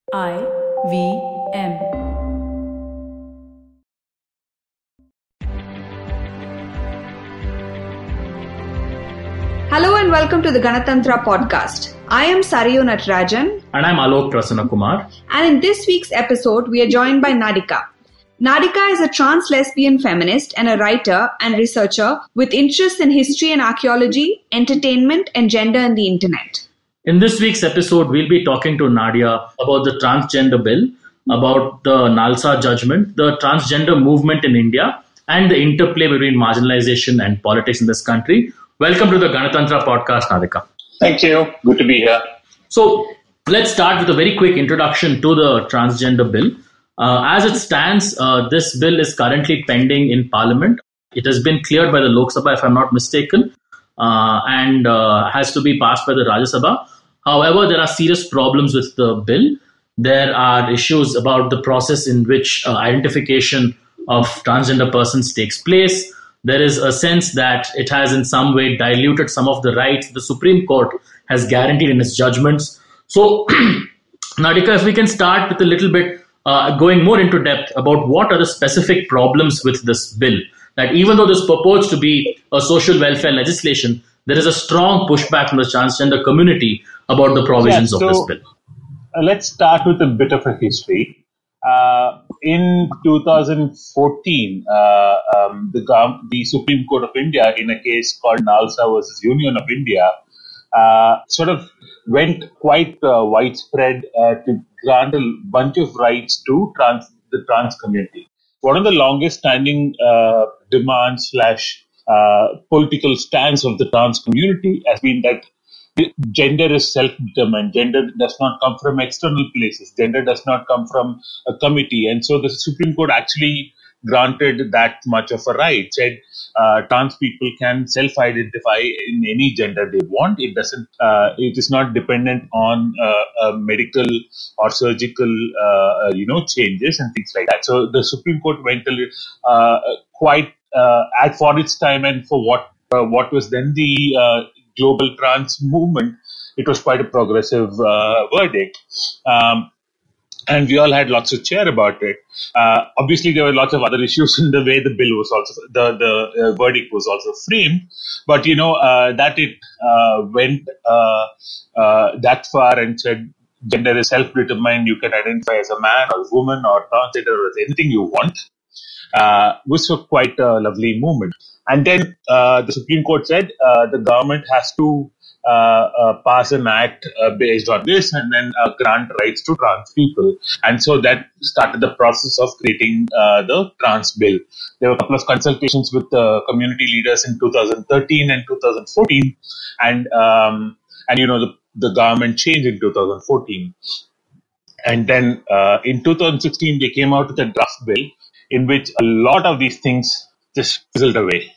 IVM. Hello and welcome to the Ganatantra podcast. I am Sarayu Natarajan. And I'm Alok Prasanna Kumar. And in this week's episode, we are joined by Nadika. Nadika is a trans lesbian feminist and a writer and researcher with interests in history and archaeology, entertainment, and gender in the internet. In this week's episode, we'll be talking to Nadia about the transgender bill, about the Nalsa judgment, the transgender movement in India, and the interplay between marginalization and politics in this country. Welcome to the Ganatantra podcast, Nadika. Thank you. Good to be here. So, let's start with a very quick introduction to the transgender bill. As it stands, this bill is currently pending in Parliament. It has been cleared by the Lok Sabha, if I'm not mistaken, and has to be passed by the Rajya Sabha. However, there are serious problems with the bill. There are issues about the process in which identification of transgender persons takes place. There is a sense that it has in some way diluted some of the rights the Supreme Court has guaranteed in its judgments. So, Nadika, if we can start with a little bit going more into depth about what are the specific problems with this bill. That even though this purports to be a social welfare legislation, there is a strong pushback from the transgender community about the provisions of this bill. Let's start with a bit of a history. In 2014, the Supreme Court of India, in a case called Nalsa versus Union of India, sort of went quite widespread to grant a bunch of rights to the trans community. One of the longest standing demands / political stance of the trans community has been that gender is self-determined. Gender does not come from external places. Gender does not come from a committee. And so the Supreme Court actually granted that much of a right, said trans people can self-identify in any gender they want. It is not dependent on medical or surgical, changes and things like that. So the Supreme Court went quite for its time and for what was then the global trans movement. It was quite a progressive verdict. And we all had lots of cheer about it. Obviously, there were lots of other issues in the way the bill was also, the verdict was also framed. But, that it went that far and said gender is self-determined, you can identify as a man or a woman or transgender or anything you want, was quite a lovely movement. And then the Supreme Court said the government has to pass an act based on this and then grant rights to trans people. And so that started the process of creating the trans bill. There were a couple of consultations with community leaders in 2013 and 2014. And the government changed in 2014. And then in 2016, they came out with a draft bill in which a lot of these things just fizzled away.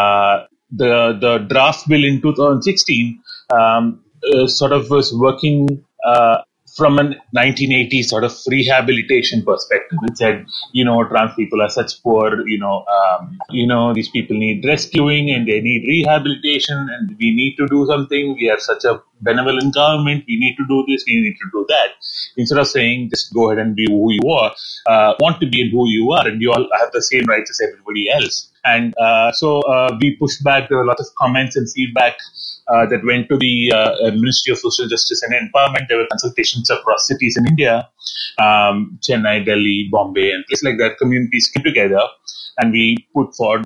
The draft bill in 2016 sort of was working from a 1980s sort of rehabilitation perspective. It said, trans people are such poor, these people need rescuing and they need rehabilitation and we need to do something. We are such a benevolent government. We need to do this. We need to do that. Instead of saying, just go ahead and be who you are, want to be who you are, and you all have the same rights as everybody else. And so we pushed back. There were a lot of comments and feedback that went to the Ministry of Social Justice and Empowerment. There were consultations across cities in India, Chennai, Delhi, Bombay, and places like that. Communities came together, and we put forward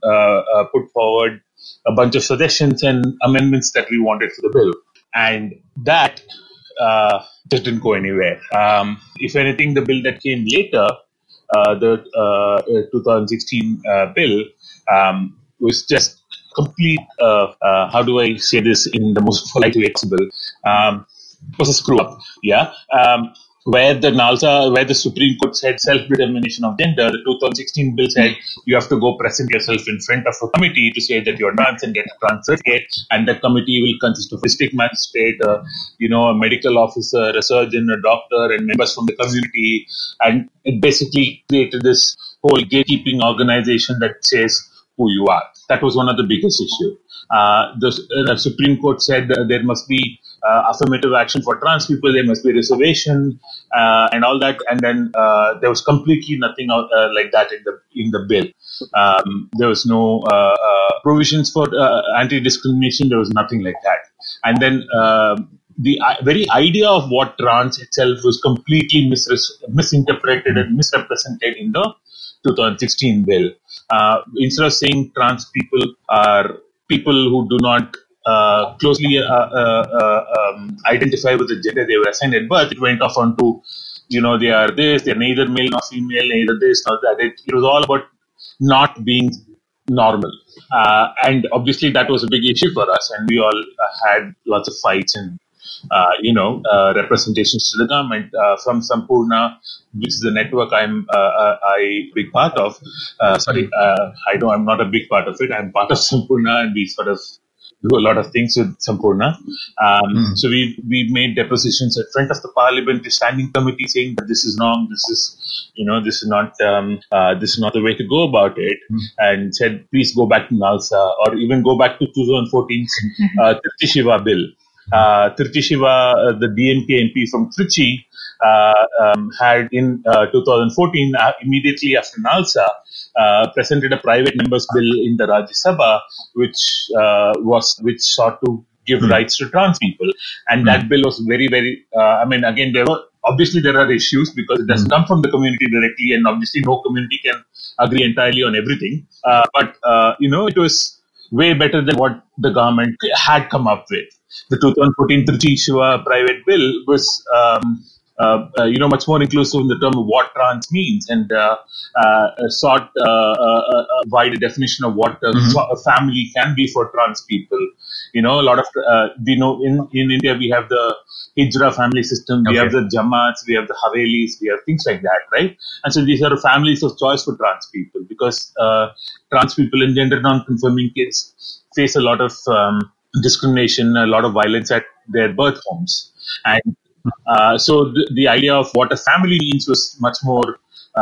a bunch of suggestions and amendments that we wanted for the bill. And that just didn't go anywhere. If anything, the bill that came later, the 2016 bill, was just complete, how do I say this in the most polite way possible, was a screw up, where the Supreme Court said self-determination of gender. The 2016 bill said you have to go present yourself in front of a committee to say that you're trans and get a trans certificate, and the committee will consist of a district magistrate, a medical officer, a surgeon, a doctor, and members from the community. And it basically created this whole gatekeeping organization that says who you are. That was one of the biggest issues. The Supreme Court said there must be affirmative action for trans people, there must be reservation and all that. And then there was completely nothing like that in the bill. There was no provisions for anti-discrimination. There was nothing like that. And then the very idea of what trans itself was completely misinterpreted and misrepresented in the 2016 bill. Instead of saying trans people are people who do not closely identify with the gender they were assigned at birth, it went off onto, they are this, they're neither male nor female, neither this nor that. It was all about not being normal. And obviously that was a big issue for us, and we all had lots of fights and representations to the government from Sampurna, which is the network I'm a big part of. I'm not a big part of it. I'm part of Sampurna, and we sort of do a lot of things with Sampurna. So we made depositions at front of the parliament, the standing committee, saying that this is wrong, this is not the way to go about it, and said, please go back to NALSA, or even go back to 2014's Trichy Shiva bill. Trichy Shiva, the DMK MP from Trichy, had in 2014, immediately after NALSA, presented a private member's bill in the Rajya Sabha, which sought to give rights to trans people. And that bill was very, very, again, there are issues because it doesn't come from the community directly, and obviously no community can agree entirely on everything. But it was way better than what the government had come up with. The 2014 Trichy Shiva private bill was, much more inclusive in the term of what trans means, and sought a wider definition of what a family can be for trans people. A lot of, in India we have the Hijra family system, we have the Jamaats, we have the Havelis, we have things like that, right? And so these are families of choice for trans people, because trans people and gender non-conforming kids face a lot of discrimination, a lot of violence at their birth homes. And so the idea of what a family means was much more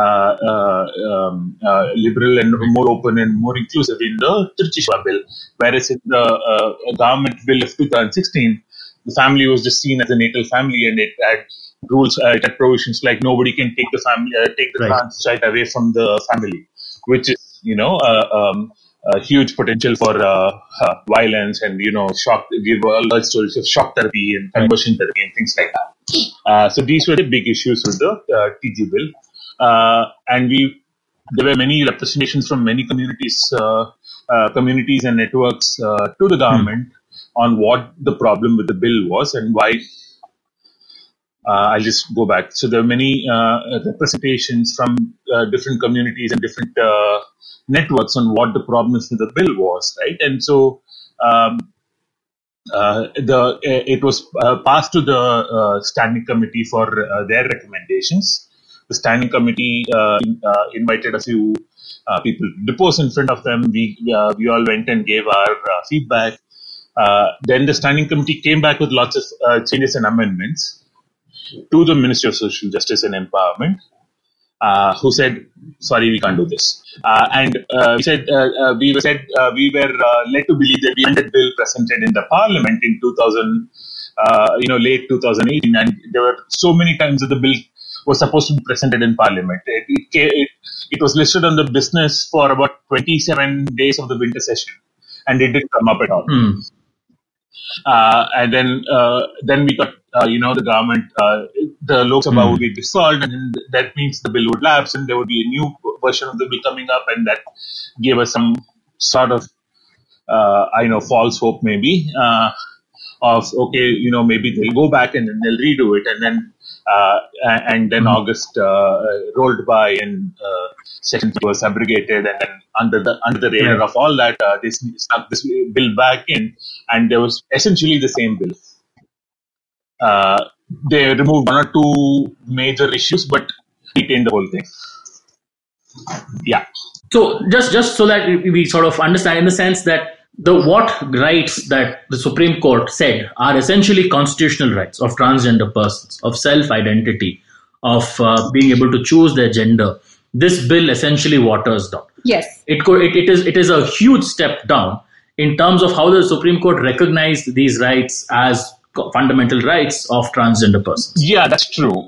liberal and more open and more inclusive in the Trichy Shiva bill, whereas in the government bill of 2016, the family was just seen as a natal family, and it had rules, it had provisions like nobody can take the trans child away from the family, which is a huge potential for violence and give large stories of shock therapy and conversion therapy and things like that. So these were the big issues with the TG bill. And there were many representations from many communities and networks to the government on what the problem with the bill was and why. I'll just go back. So there were many representations from different communities and different networks on what the problem with the bill was, right? And so it was passed to the standing committee for their recommendations. The standing committee invited a few people to depose in front of them. We all went and gave our feedback. Then the standing committee came back with lots of changes and amendments to the Ministry of Social Justice and Empowerment, who said, sorry, we can't do this. We were led to believe that the amended bill presented in the Parliament in late 2018, and there were so many times that the bill was supposed to be presented in Parliament. It was listed on the business for about 27 days of the winter session, and it didn't come up at all. And then we got, the government, the Lok Sabha would be dissolved, and that means the bill would lapse, and there would be a new version of the bill coming up, and that gave us some sort of, false hope maybe, of, okay, maybe they'll go back and then they'll redo it, and then August rolled by, and Section 3 was abrogated, and then under the radar of all that, they stuck this bill back in, and there was essentially the same bill. They removed one or two major issues, but retained the whole thing. Yeah. So just so that we sort of understand, in the sense that what rights that the Supreme Court said are essentially constitutional rights of transgender persons, of self-identity, of being able to choose their gender, this bill essentially waters down. Yes. It is a huge step down in terms of how the Supreme Court recognized these rights as fundamental rights of transgender persons. Yeah, that's true.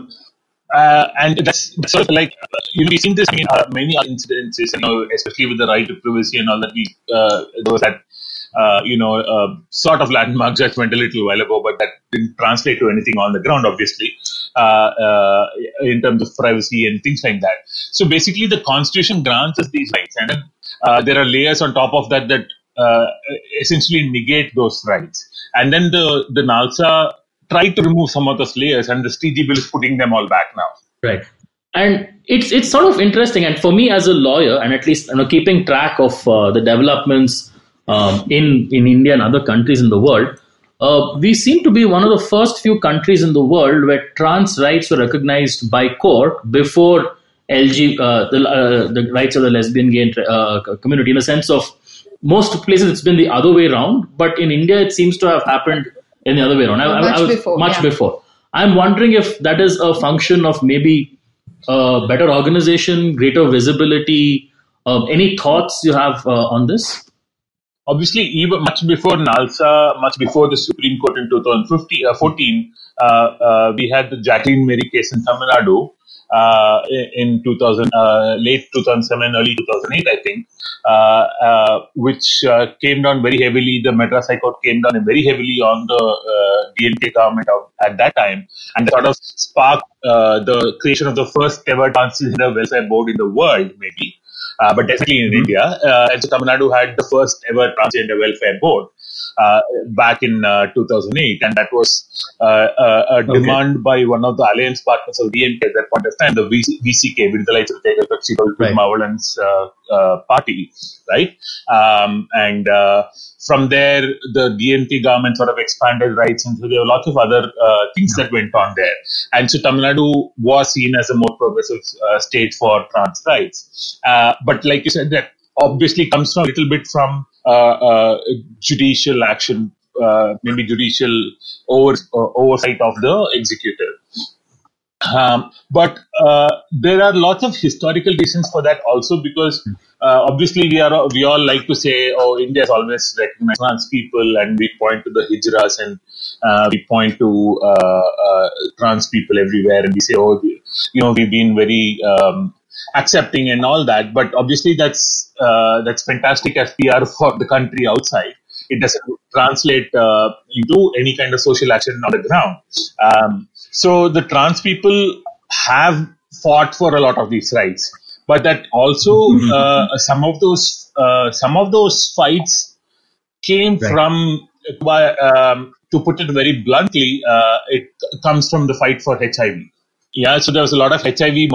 And that's sort of like, we've seen this in many other incidences, especially with the right to privacy and all that. There was that, sort of landmark judgment a little while ago, but that didn't translate to anything on the ground, obviously, in terms of privacy and things like that. So basically, the Constitution grants us these rights, and then there are layers on top of that essentially negate those rights. And then the NALSA tried to remove some of those layers, and the STG bill is putting them all back now. Right. And it's sort of interesting. And for me as a lawyer, and at least keeping track of the developments in India and other countries in the world, we seem to be one of the first few countries in the world where trans rights were recognized by court before the rights of the lesbian gay community, in the sense of most places it's been the other way around. But in India, it seems to have happened in the other way around. Much before. I'm wondering if that is a function of maybe better organization, greater visibility. Any thoughts you have on this? Obviously, even much before NALSA, much before the Supreme Court in 2014, we had the Jacqueline Mary case in Tamil Nadu in late 2007, early 2008, I think, which came down very heavily. The Madras High Court came down very heavily on the DMK government at that time, and sort of sparked the creation of the first ever transgender welfare board in the world, maybe. But definitely in India. And so Tamil Nadu had the first ever transgender welfare board back in 2008. And that was a demand by one of the alliance partners of DMK at that point of time, the VCK, Viduthalai Chiruthaigal Kaksi Mavalans party, right? And from there, the DMK government sort of expanded rights, and so there were lots of other things that went on there. And so Tamil Nadu was seen as a more progressive state for trans rights. But like you said, that obviously comes from a little bit from judicial action, maybe judicial oversight of the executive. But there are lots of historical reasons for that also, because obviously we all like to say, oh, India has always recognized trans people, and we point to the hijras and we point to trans people everywhere, and we say, oh, we've been very accepting and all that. But obviously that's fantastic as PR for the country outside. It doesn't translate into any kind of social action on the ground. So the trans people have fought for a lot of these rights, but that also some of those fights came from, to put it very bluntly, it comes from the fight for HIV. Yeah, so there was a lot of HIV,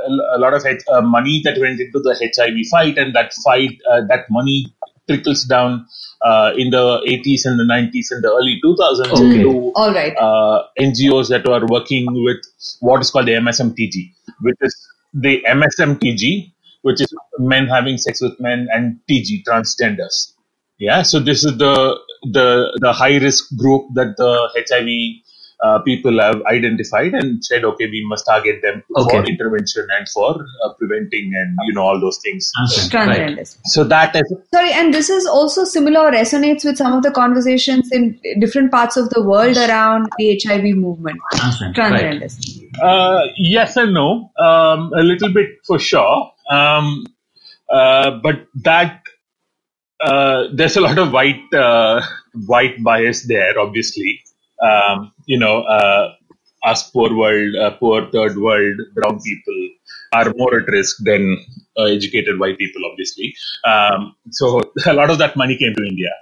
money that went into the HIV fight, and that money trickles down in the 80s and the 90s and the early 2000s into NGOs that were working with what is called the MSMTG, which is the MSMTG, which is men having sex with men, and TG, transgenders. Yeah, so this is the high risk group that the HIV people have identified and said, okay, we must target them for intervention and for preventing and all those things. Transgenders. So that is and this is also similar, resonates with some of the conversations in different parts of the world around the HIV movement. Transgenders. Yes and no, a little bit for sure, but that there's a lot of white bias there, obviously. Us poor third world brown people are more at risk than educated white people, obviously. So a lot of that money came to India.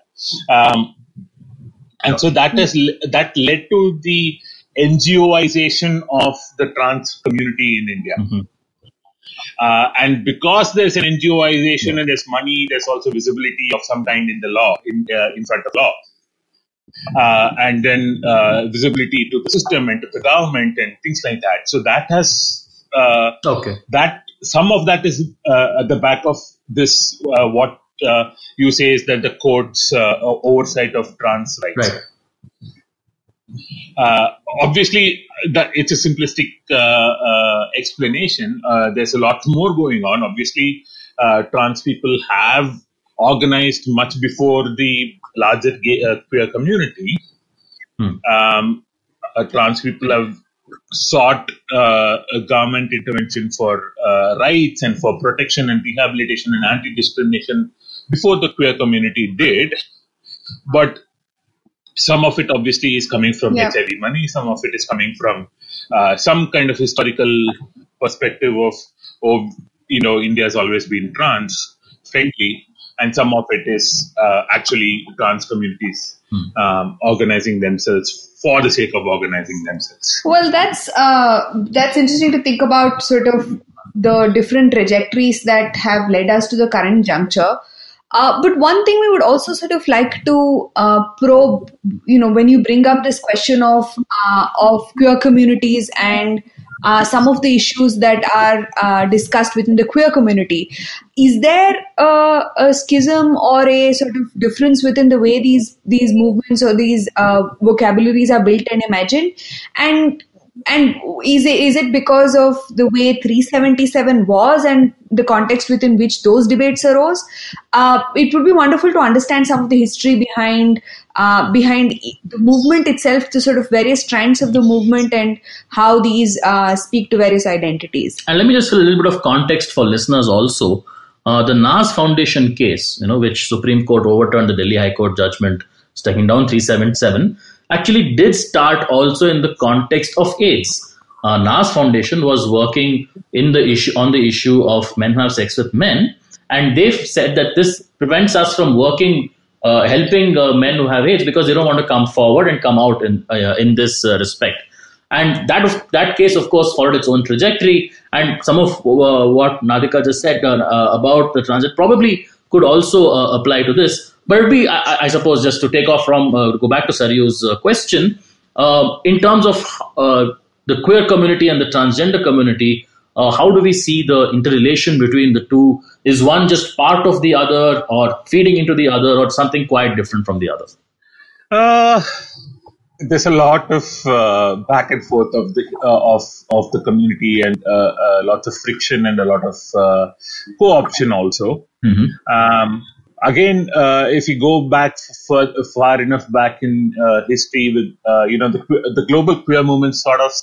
And so that led to the NGOization of the trans community in India. Mm-hmm. And because there's an NGOization and there's money, there's also visibility of some kind in the law, in front of law. And then visibility to the system and to the government and things like that. So that has that some of that is at the back of this. What you say is that the court's oversight of trans rights. Right. Obviously, it's a simplistic explanation. There's a lot more going on. Obviously, trans people have organized much before the larger queer community. Trans people have sought a government intervention for rights and for protection and rehabilitation and anti-discrimination before the queer community did. But some of it obviously is coming from HIV money. Some of it is coming from some kind of historical perspective of India has always been trans friendly, and some of it is actually trans communities organizing themselves for the sake of organizing themselves. Well, that's interesting to think about, sort of the different trajectories that have led us to the current juncture. But one thing we would also sort of like to probe, when you bring up this question of queer communities and some of the issues that are discussed within the queer community, is there a schism or a sort of difference within the way these movements or these vocabularies are built and imagined? And is it because of the way 377 was and the context within which those debates arose? It would be wonderful to understand some of the history behind the movement itself, the sort of various strands of the movement, and how these speak to various identities. And let me just give a little bit of context for listeners also. The Nas Foundation case, which Supreme Court overturned the Delhi High Court judgment striking down 377, actually did start also in the context of AIDS. Nas Foundation was working on the issue of men who have sex with men, and they've said that this prevents us from helping men who have AIDS because they don't want to come forward and come out in this respect. And that case, of course, followed its own trajectory, and some of what Nadika just said about the transit probably could also apply to this. But it would be, I suppose, just to take off from, go back to Saryu's question, in terms of the queer community and the transgender community, how do we see the interrelation between the two? Is one just part of the other, or feeding into the other, or something quite different from the other? There's a lot of back and forth of the community, and lots of friction and a lot of co-option also. Mm-hmm. Again, if you go back far enough back in history, with the global queer movement sort of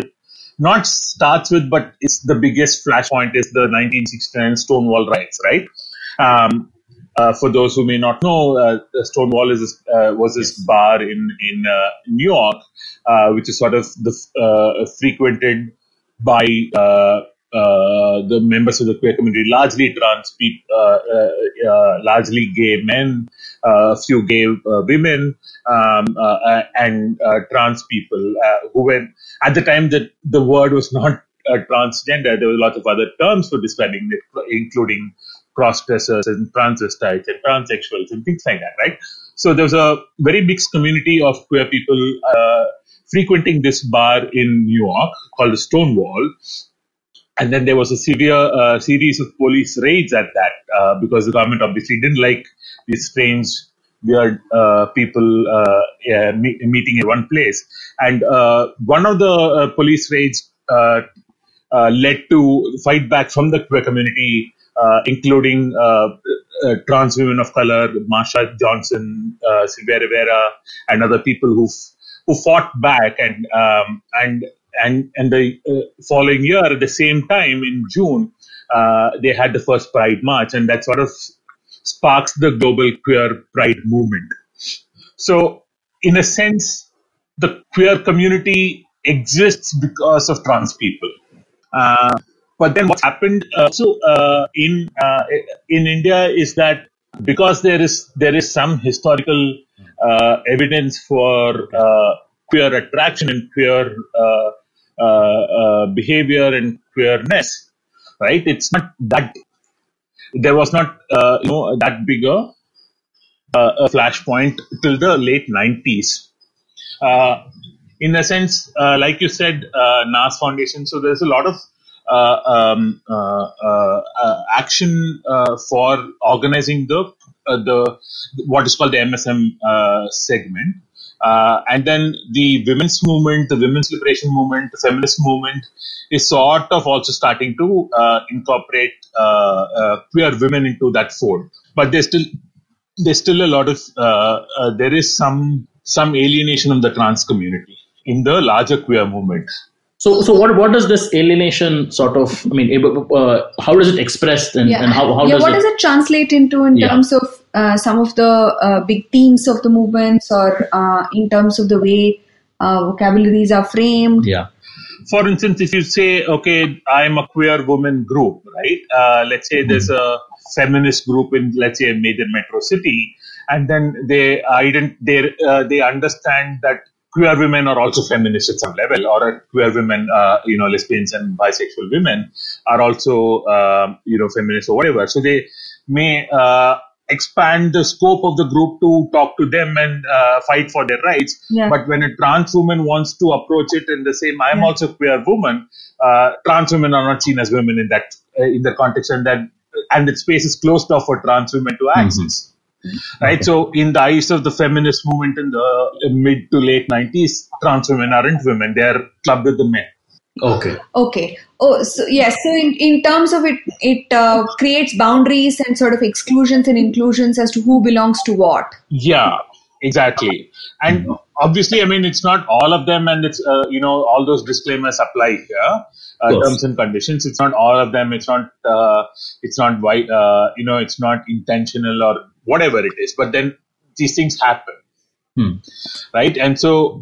but it's the biggest flashpoint is the 1969 Stonewall riots, right? For those who may not know, Stonewall was this bar in New York, which is sort of frequented by the members of the queer community, largely trans people, largely gay men, a few gay women, and trans people who were, at the time that the word was not transgender, there were lots of other terms for describing it, including cross-dressers and transvestites and transsexuals and things like that, right? So there was a very mixed community of queer people frequenting this bar in New York called the Stonewall. And then there was a severe series of police raids at that because the government obviously didn't like these strange, weird people meeting in one place. And one of the police raids led to fight back from the queer community, including trans women of color, Marsha Johnson, Sylvia Rivera, and other people who fought back, and the following year, at the same time in June, they had the first Pride March, and that sort of sparks the global queer Pride movement. So, in a sense, the queer community exists because of trans people. But then what happened in India is that because there is some historical evidence for queer attraction and queer behavior and queerness, right? It's not that there was not that bigger a flashpoint till the late 90s. In a sense, like you said, Nas Foundation. So there's a lot of action for organizing the what is called the MSM segment. And then the women's movement, the women's liberation movement, the feminist movement is sort of also starting to incorporate queer women into that fold. But there's still a lot of there is some some alienation of the trans community in the larger queer movement. So what does this alienation sort of, I mean, how does it express and how does it translate into in terms of some of the big themes of the movements, or in terms of the way vocabularies are framed? Yeah. For instance, if you say, okay, I'm a queer woman group, right? Let's say there's a feminist group in, let's say, a major metro city, and then they understand that queer women are also feminists at some level, or queer women, lesbians and bisexual women are also, feminists or whatever. So they may expand the scope of the group to talk to them and fight for their rights. Yeah. But when a trans woman wants to approach it in the same, I'm also a queer woman, trans women are not seen as women in the context, and the space is closed off for trans women to access. Right. Okay. So in the eyes of the feminist movement in the mid to late 90s, trans women aren't women. They're clubbed with the men. Okay. Oh, so yes. So in terms of it creates boundaries and sort of exclusions and inclusions as to who belongs to what. Yeah, exactly. And obviously, I mean, it's not all of them, and it's all those disclaimers apply here. Terms and conditions. It's not all of them. It's not white. It's not intentional or whatever it is. But then these things happen, right? And so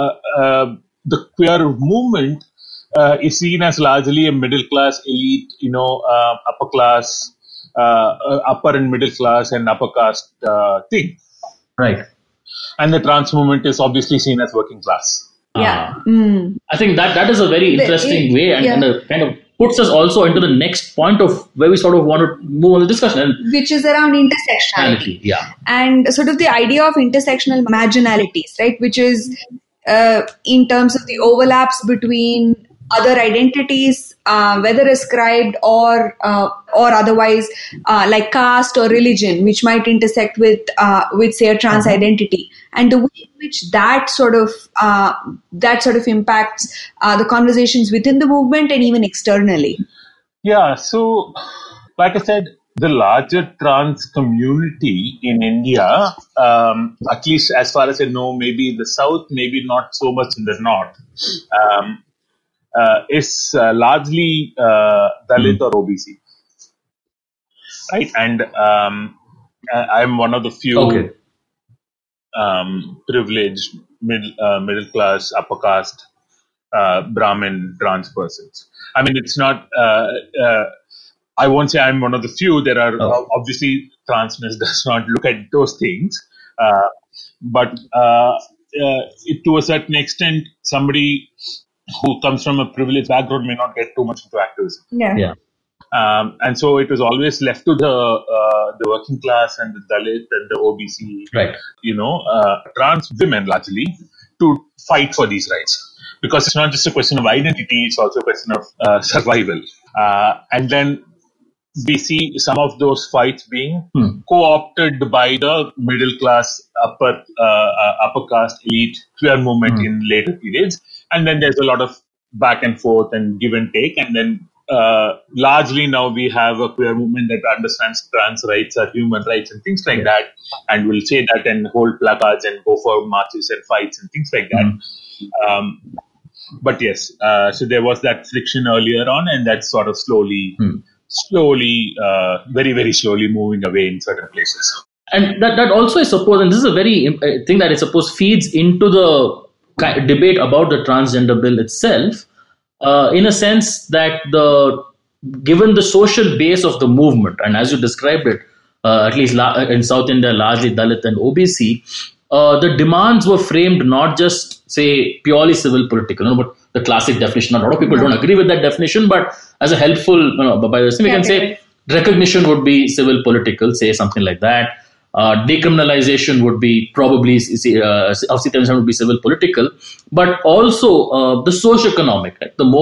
the queer movement is seen as largely a middle class elite, upper class, upper and middle class and upper caste thing. Right. And the trans movement is obviously seen as working class. Yeah. I think that is a very interesting way and kind of puts us also into the next point of where we sort of want to move on the discussion. Which is around intersectionality. Yeah. And sort of the idea of intersectional marginalities, right? Which is in terms of the overlaps between other identities, whether ascribed or otherwise, like caste or religion, which might intersect with say a trans identity, and the way in which that sort of impacts the conversations within the movement and even externally. Yeah. So, like I said, the larger trans community in India, at least as far as I know, maybe in the south, maybe not so much in the north. Is largely Dalit or OBC, right? And I'm one of the few privileged middle class, upper caste Brahmin trans persons. I mean, it's not. I won't say I'm one of the few. There are obviously transness does not look at those things, but to a certain extent, somebody who comes from a privileged background may not get too much into activism. Yeah. And so it was always left to the working class and the Dalit and the OBC, right? Trans women largely to fight for these rights, because it's not just a question of identity; it's also a question of survival. And then we see some of those fights being co-opted by the middle class, upper caste elite queer movement in later periods. And then there's a lot of back and forth and give and take. And then largely now we have a queer movement that understands trans rights are human rights and things like that. And will say that and hold placards and go for marches and fights and things like that. But yes, so there was that friction earlier on, and that's sort of slowly, very, very slowly moving away in certain places. And that also, I suppose, and this is a very thing that I suppose feeds into the debate about the transgender bill itself, in a sense that given the social base of the movement, and as you described it, at least in South India, largely Dalit and OBC, the demands were framed not just, say, purely civil political, but the classic definition. A lot of people don't agree with that definition, but as a helpful, by the way, we can say recognition would be civil political, say something like that. Decriminalization would be probably would be civil political, but also the socio-economic. Right? The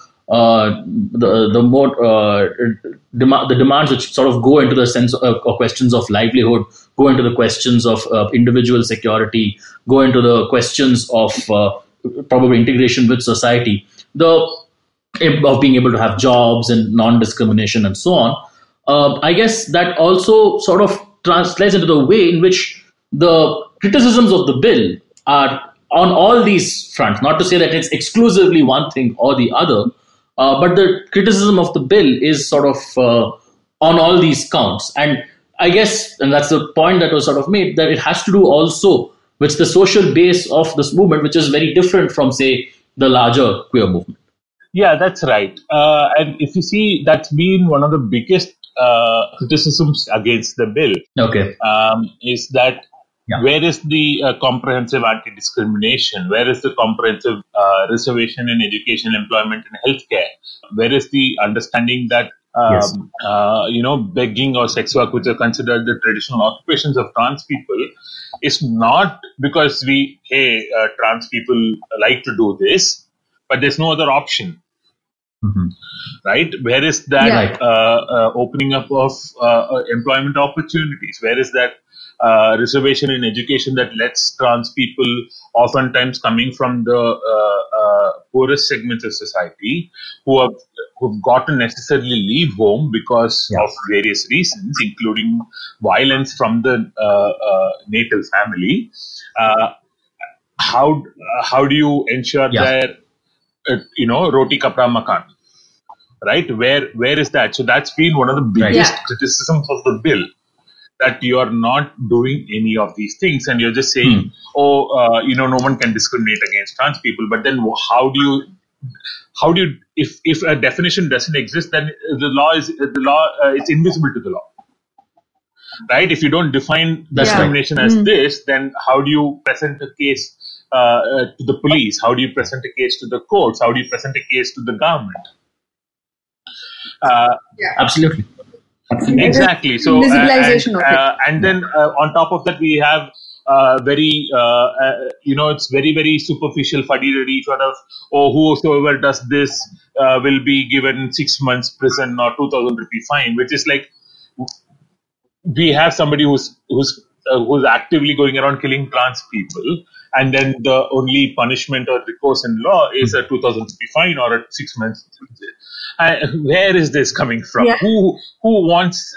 demands which sort of go into the sense of questions of livelihood, go into the questions of individual security, go into the questions of probably integration with society, of being able to have jobs and non-discrimination and so on. I guess that also sort of translates into the way in which the criticisms of the bill are on all these fronts. Not to say that it's exclusively one thing or the other, but the criticism of the bill is sort of on all these counts. And I guess, and that's the point that was sort of made, that it has to do also with the social base of this movement, which is very different from, say, the larger queer movement. Yeah, that's right. And if you see, that's been one of the biggest criticisms against the bill. Okay. Is that where is the comprehensive anti-discrimination? Where is the comprehensive reservation in education, employment, and healthcare? Where is the understanding that begging or sex work, which are considered the traditional occupations of trans people, is not because trans people like to do this, but there's no other option. Mm-hmm. Right? Where is that opening up of employment opportunities? Where is that reservation in education that lets trans people, oftentimes coming from the poorest segments of society, who've got to necessarily leave home because of various reasons, including violence from the natal family? How do you ensure their roti kapra makan? Right? Where is that? So that's been one of the biggest criticisms of the bill, that you are not doing any of these things, and you're just saying, no one can discriminate against trans people. But then how do you, if a definition doesn't exist, then the law it's invisible to the law. Right? If you don't define discrimination as this, then how do you present a case to the police? How do you present a case to the courts? How do you present a case to the government? Absolutely. Exactly. So, visibilization of it. And then on top of that, we have it's very, very superficial, fuddy-duddy sort of, whosoever does this will be given 6 months prison or 2,000 rupee fine, which is like, we have somebody who's actively going around killing trans people, and then the only punishment or recourse in law is a 2,000 rupee fine or a 6 months. Where is this coming from? Yeah. Who wants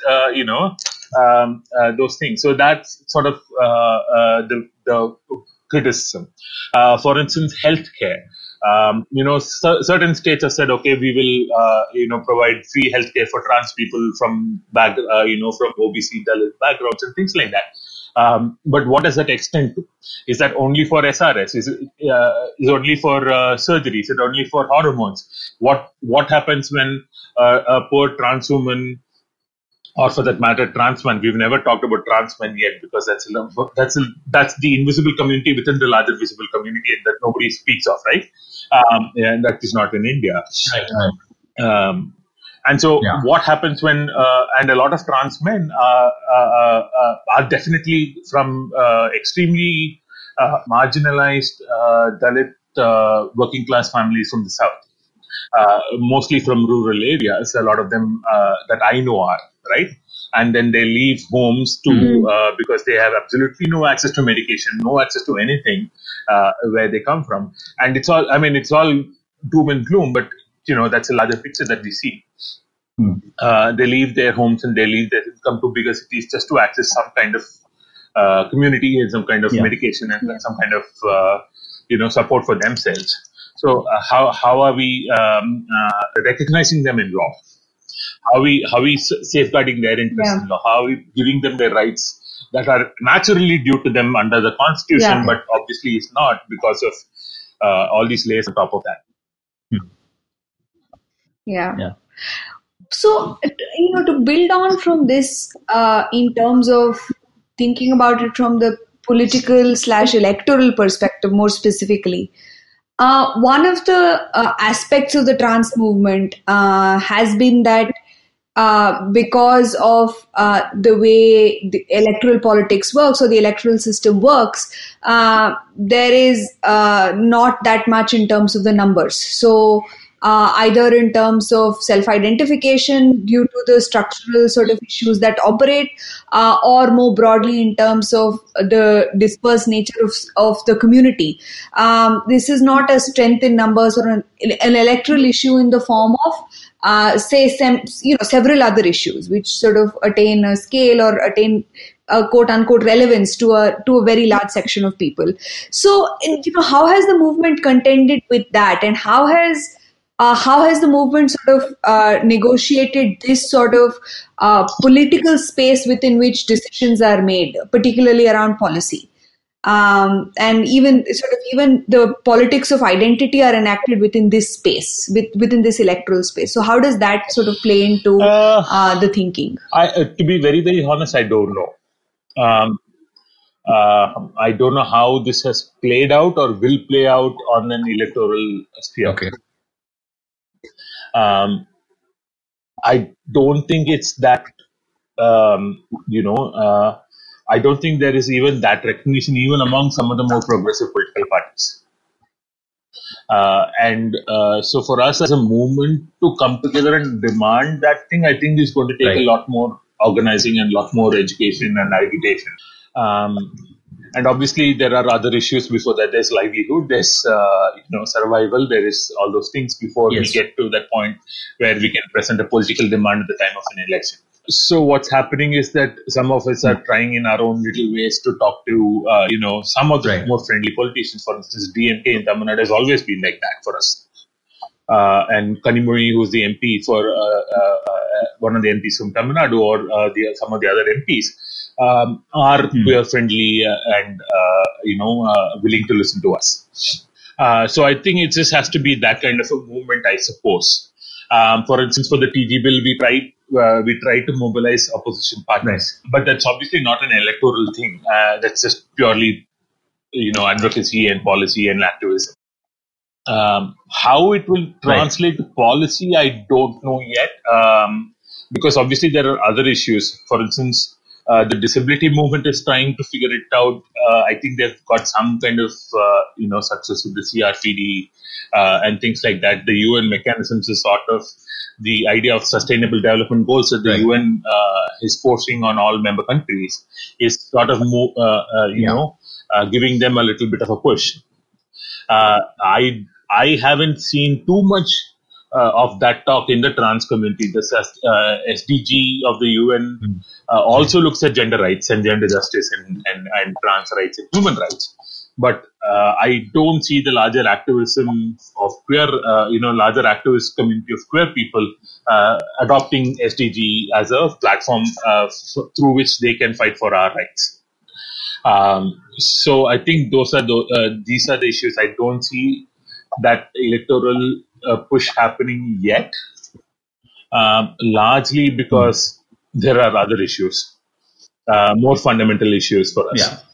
those things? So that's sort of the criticism. For instance, healthcare. Certain states have said, okay, we will provide free healthcare for trans people from from OBC, Dalit backgrounds and things like that. But what does that extend to? Is that only for SRS? Is it only for surgery? Is it only for hormones? What happens when a poor trans woman, or for that matter, trans man? We've never talked about trans men yet, because that's the invisible community within the larger visible community that nobody speaks of, right? And that is not in India. Right. And so what happens when, and a lot of trans men are definitely from extremely marginalized Dalit working class families from the south, mostly from rural areas. A lot of them that I know are, right? And then they leave homes to because they have absolutely no access to medication, no access to anything where they come from. And it's all doom and gloom, but that's a larger picture that we see. They leave their homes and they come to bigger cities just to access some kind of community and some kind of medication and some kind of support for themselves. So how are we recognizing them in law? How are we safeguarding their interests in law? How are we giving them their rights that are naturally due to them under the Constitution, but obviously it's not because of all these layers on top of that. Yeah. So, to build on from this, in terms of thinking about it from the political/electoral perspective, more specifically, one of the aspects of the trans movement has been that because of the way the electoral politics works or the electoral system works, there is not that much in terms of the numbers. So either in terms of self-identification due to the structural sort of issues that operate, or more broadly in terms of the dispersed nature of the community. This is not a strength in numbers or an electoral issue in the form of, several other issues which sort of attain a scale or attain a quote unquote relevance to a very large section of people. So, how has the movement contended with that, and how has the movement sort of negotiated this sort of political space within which decisions are made, particularly around policy? And even the politics of identity are enacted within this space, within this electoral space. So how does that sort of play into the thinking? To be very, very honest, I don't know. I don't know how this has played out or will play out on an electoral sphere. Okay. I don't think it's that, I don't think there is even that recognition even among some of the more progressive political parties. So for us as a movement to come together and demand that thing, I think is going to take a lot more organizing and a lot more education and agitation. And obviously there are other issues before that. There's livelihood, there's survival, there is all those things before we get to that point where we can present a political demand at the time of an election. So what's happening is that some of us are trying in our own little ways to talk to, some of the more friendly politicians. For instance, DMK in Tamil Nadu has always been like that for us. And Kanimozhi, who's the MP for one of the MPs from Tamil Nadu, or some of the other MPs, are queer friendly and willing to listen to us. So I think it just has to be that kind of a movement, I suppose. For instance, for the TG bill, we try to mobilize opposition partners, but that's obviously not an electoral thing. That's just purely, advocacy and policy and activism. How it will translate to policy, I don't know yet, because obviously there are other issues. For instance, the disability movement is trying to figure it out. I think they've got some kind of, success with the CRPD and things like that. The UN mechanisms is sort of the idea of sustainable development goals that the UN is forcing on all member countries is sort of giving them a little bit of a push. I haven't seen too much of that talk in the trans community. The SDG of the UN also looks at gender rights and gender justice and trans rights and human rights. But I don't see the larger activism of queer, larger activist community of queer people adopting SDG as a platform through which they can fight for our rights. So I think these are the issues. I don't see that electoral push happening yet, largely because there are other issues, more fundamental issues for us. Yeah.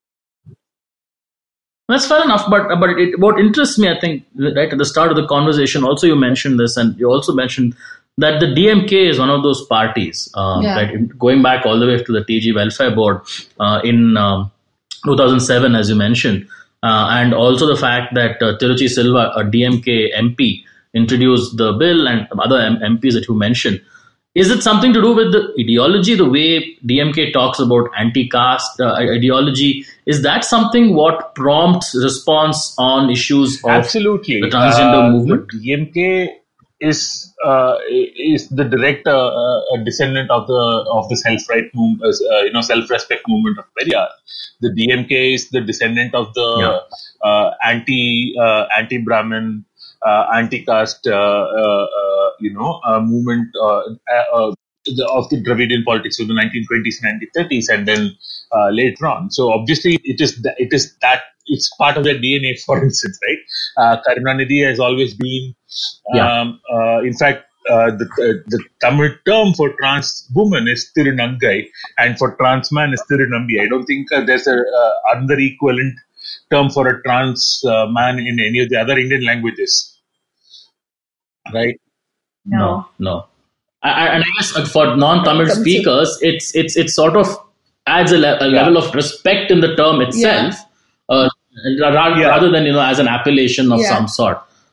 That's fair enough, but what interests me, I think, right at the start of the conversation, also you mentioned this, and you also mentioned that the DMK is one of those parties, right, going back all the way to the TG Welfare Board in 2007, as you mentioned, and also the fact that Tiruchi Silva, a DMK MP, introduced the bill, and other MPs that you mentioned. Is it something to do with the ideology, the way DMK talks about anti-caste ideology? Is that something what prompts response on issues of Absolutely. the transgender movement? The DMK is the direct descendant of the self-respect movement of Periyar. The DMK is the descendant of the anti-Brahmin, anti-caste, movement of the Dravidian politics of the 1920s and 1930s, and then later on. So obviously, it's part of their DNA. For instance, right? Karunanidhi has always been, in fact. The Tamil term for trans woman is Tirunangai, and for trans man is Tirunambi. I don't think there's another equivalent term for a trans man in any of the other Indian languages, right? No. And I guess for non-Tamil speakers, it's sort of adds a level of respect in the term itself, rather than as an appellation of some sort.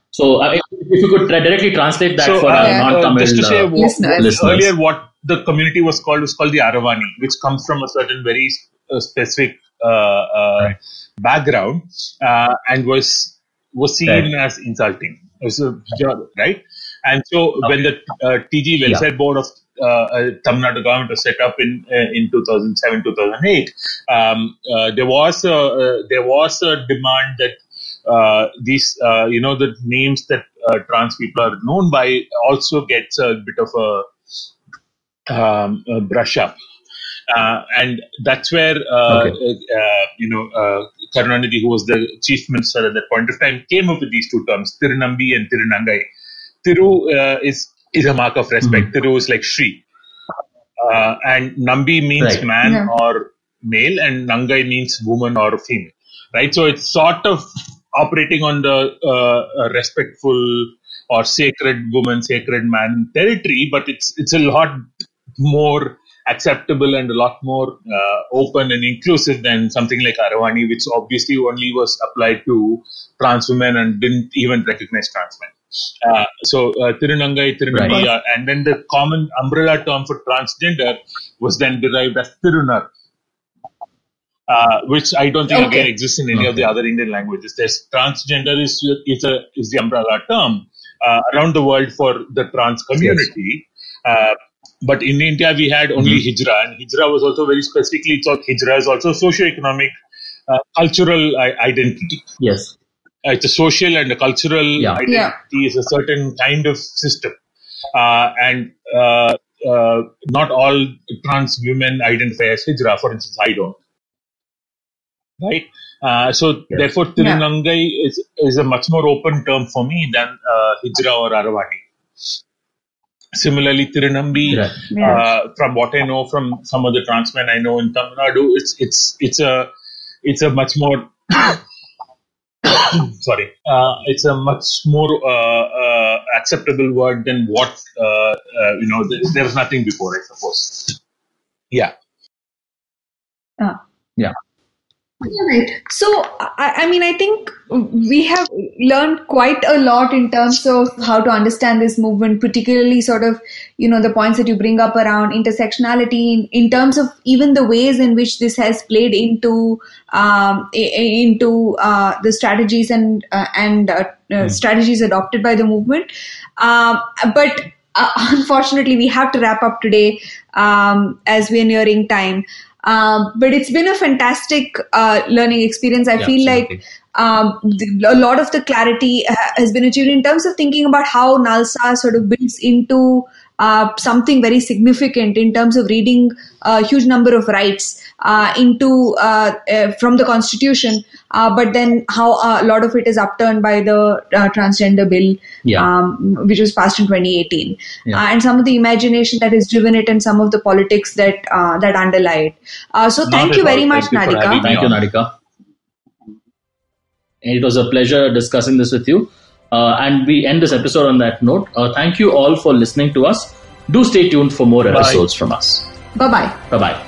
So if you could directly translate that for non-Tamil just to say, listeners. Earlier what the community was called the Aravani, which comes from a certain very specific background, and was seen as insulting. Right? And so when the TG Welfare Board of Tamil Nadu government was set up in 2007-2008, there was a demand that these the names that trans people are known by also gets a bit of a brush up. And that's where Karunanidhi, who was the chief minister at that point of time, came up with these two terms, Tirunambi and Tirunangai. Tiru is a mark of respect. Tiru is like Shri. And Nambi means man or male, and Nangai means woman or female. Right? So it's sort of operating on the respectful or sacred woman, sacred man territory, but it's a lot more acceptable and a lot more open and inclusive than something like Aravani, which obviously only was applied to trans women and didn't even recognize trans men. So Tirunangai, Tirunambi, and then the common umbrella term for transgender was then derived as Tirunar, which I don't think again exists in any of the other Indian languages. There's transgender is the umbrella term around the world for the trans community. But in India, we had only Hijra, and Hijra was also very specifically thought Hijra is also socio-economic, cultural identity. Yes. It's a social and a cultural identity is a certain kind of system. And not all trans women identify as Hijra. For instance, I don't. Right? So therefore, Tirunangai is a much more open term for me than Hijra or Aravani. Similarly, Tirunambi, from what I know from some of the trans men I know in Tamil Nadu, it's a much more it's a much more acceptable word than what there was nothing before, I suppose. Yeah. Right. So, I think we have learned quite a lot in terms of how to understand this movement, particularly sort of, the points that you bring up around intersectionality in terms of even the ways in which this has played into the strategies and strategies adopted by the movement. But unfortunately, we have to wrap up today as we're nearing time. But it's been a fantastic learning experience. I feel like a lot of the clarity has been achieved in terms of thinking about how Nalsa sort of builds into something very significant in terms of reading a huge number of rights into from the Constitution, but then how a lot of it is upturned by the transgender bill, which was passed in 2018, and some of the imagination that has driven it and some of the politics that underlie it. So thank you very much, Nadika. Thank you, Nadika. It was a pleasure discussing this with you. And we end this episode on that note. Thank you all for listening to us. Do stay tuned for more episodes from us. Bye-bye. Bye-bye.